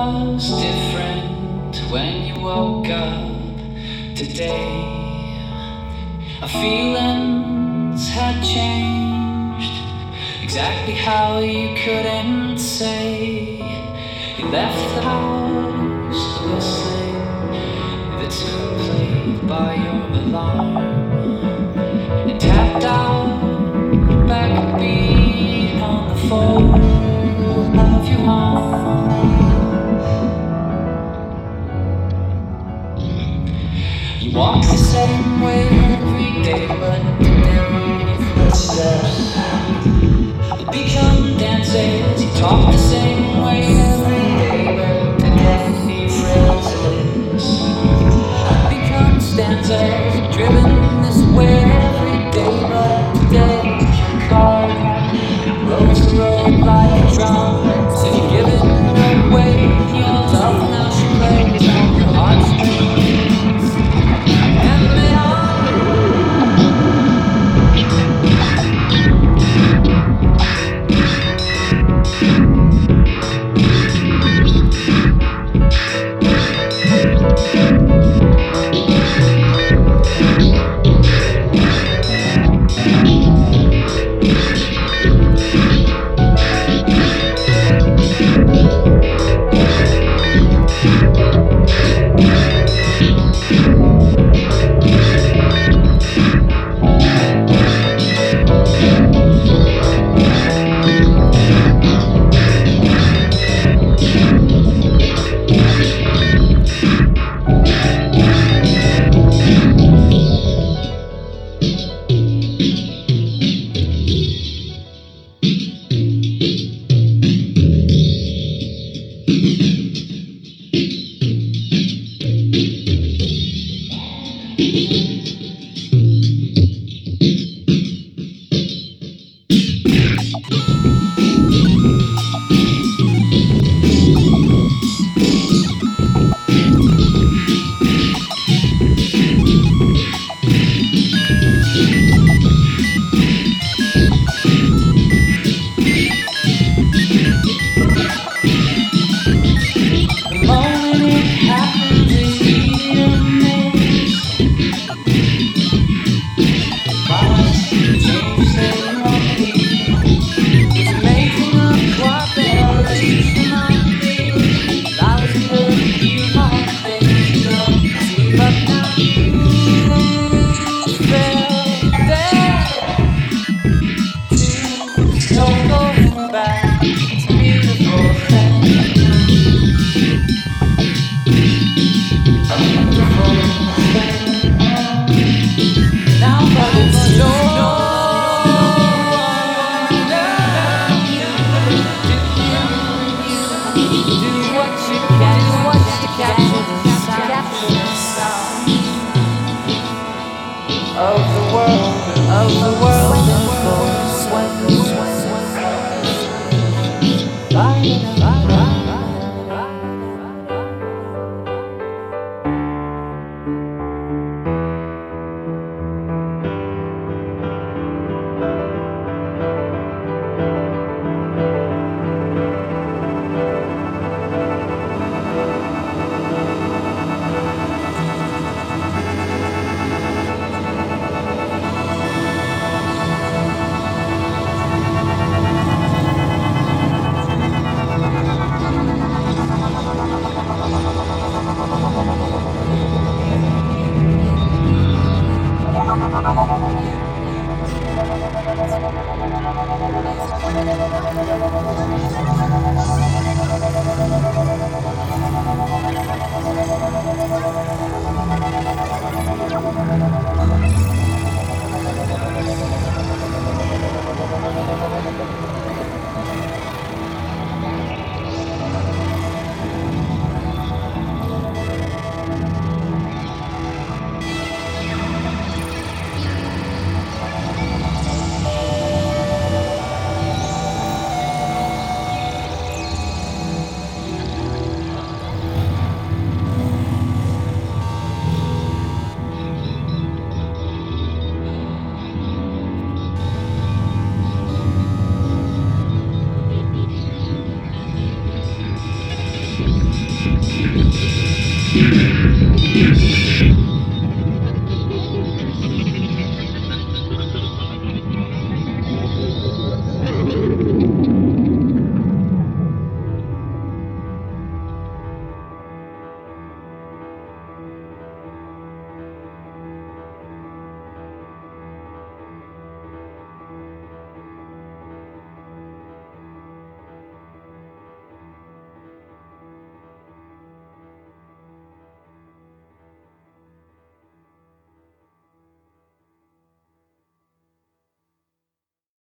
was different when you woke up today. Our feelings had changed exactly how you couldn't say. You left the house whistling the tune played by your alarm and tapped out back a beat on the phone of your home. You walk the same way every day, but then your footsteps become dances. You talk the same way every day, but today your phrases become stanzas. Driven this way every day, but today your car rolls the road like a drum. So you're giving away your love, now she plays on your heartstrings. And they are